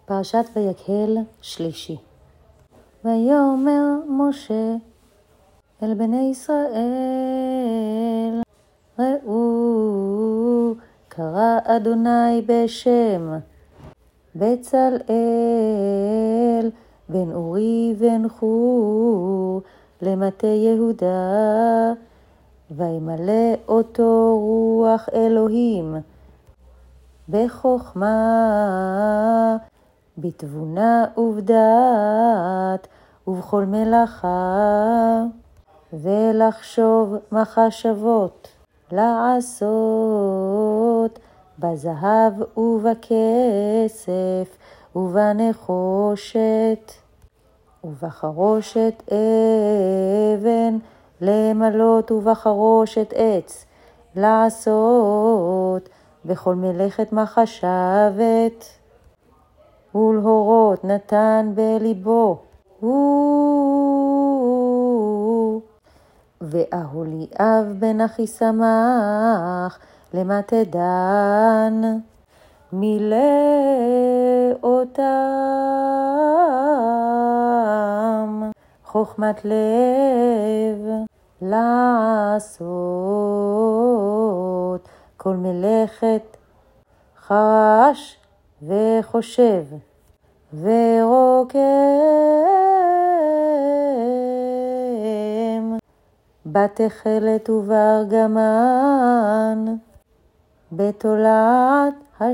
פרשת ויקהל שלישי. ויאמר משה אל בני ישראל, ראו קרא אדוני בשם בצלאל בן אורי בן חור למטה יהודה, וימלא אותו רוח אלוהים בחוכמה, בתבונה ובדעת ובכל מלאכה, ולחשוב מחשבות, לעשות בזהב ובכסף ובנחושת ובחרושת אבן למלות ובחרושת עץ לעשות בכל מלאכת מחשבת, ולהורות נתן בליבו. ואהוליאב בן אחיסמך למטה דן, מילא אותם חוכמת לב לעשות כל מלאכת חרש וחושב ורוקם בתכלת ובארגמן, בתולעת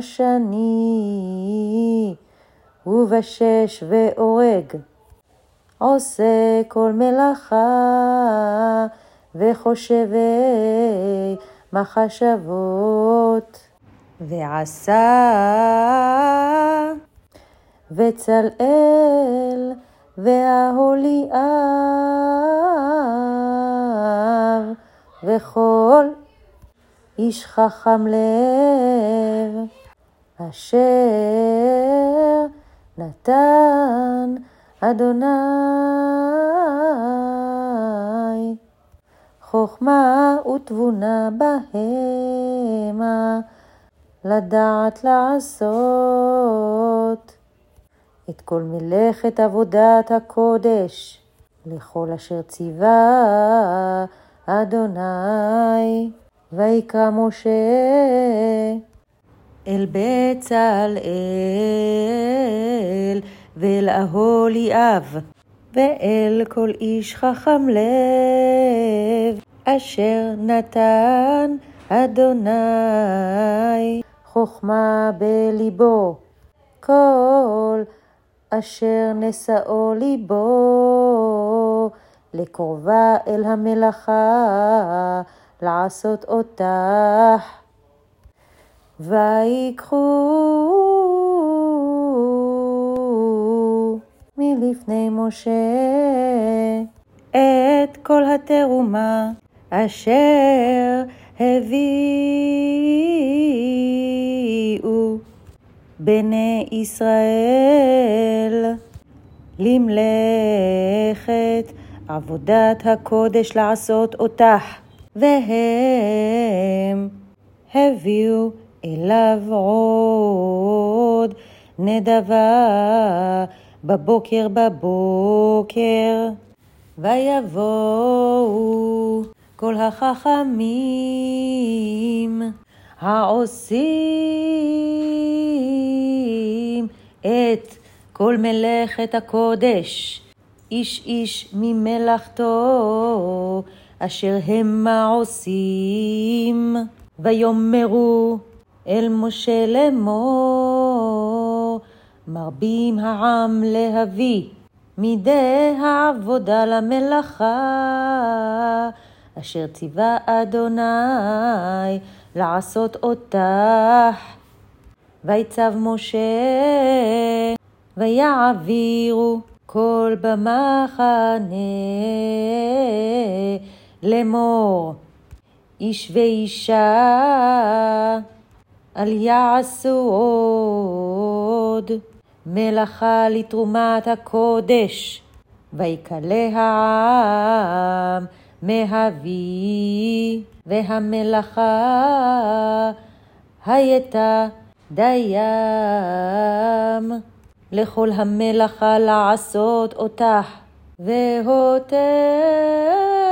השני ובשש ואורג, עושה כל מלאכה וחושבי מחשבות. ועשה בצלאל ואהוליאב וכל איש חכם לב, אשר נתן אדוני חוכמה ותבונה בהמה, לדעת לעשות את כל מלאכת עבודת הקודש, לכל אשר ציווה אדוני. ויקרא משה אל בצלאל ואל אהוליאב ואל כל איש חכם לב, אשר נתן אדוני חוכמה בליבו, כל אשר נשאו ליבו לקרובה אל המלאכה לעשות אותך. ויקחו מלפני משה את כל התרומה אשר הביאו בני ישראל למלאכת עבודת הקודש לעשות אותך, והם הביאו אליו עוד נדבה בבוקר ויבואו כל החכמים העושים את כל מלאכת הקודש, איש איש ממלאכתו אשר המה עושים, ויאמרו אל משה לאמור, מרבים העם להביא מידי העבודה למלאכה אשר ציווה אדוני לעשות אותך. ויצב משה ויעבירו כל במחנה לאמור, איש ואישה אל יעשו עוד מלאכה לתרומת הקודש. ויקלה העם מהביא, והמלאכה הייתה דיים לכל המלאכה לעשות אותך, והותך